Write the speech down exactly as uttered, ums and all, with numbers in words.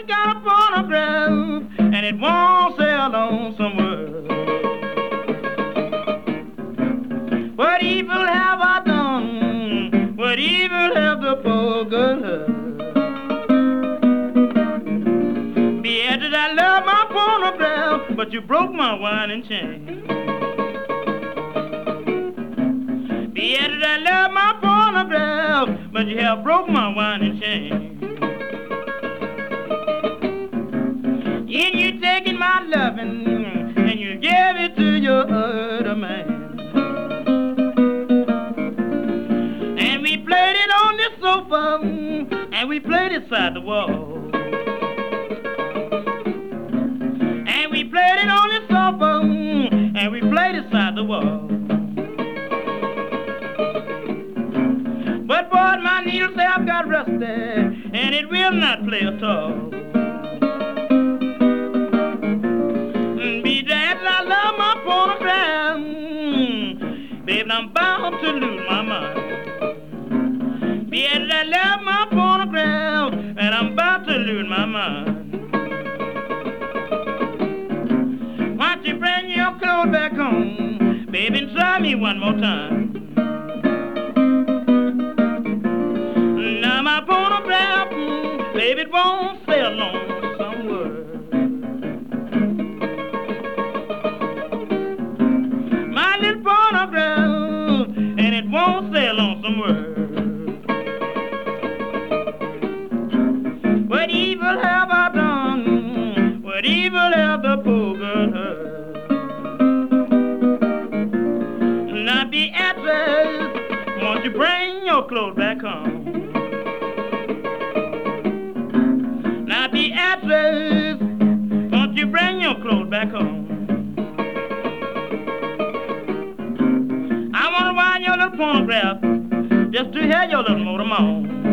got a phonograph and it won't sell on somewhere. What evil have I done? What evil have the poor girl done? Be that I love my phonograph, but you broke my wine and chain. Be that I love my phonograph, but you have broke my wine and chain. And you taking my loving and you gave it to your other man. And we played it on the sofa and we played it side the wall. And we played it on the sofa and we played it side the wall. But boy, my needles have got rusty and it will not play at all. Baby, I'm bound to lose my mind. Yeah, I love my phonograph, and I'm bound to lose my mind. Why don't you bring your clothes back home, baby, and try me one more time. Now my phonograph, baby, it won't sell on somewhere. My little phonograph, and it won't sell on somewhere. What evil have I done? What evil have the poor girl heard? Now Beatrice, won't you bring your clothes back home? Now Beatrice, won't you bring your clothes back home? I wanna wind your little phonograph just to hear your little motor moan.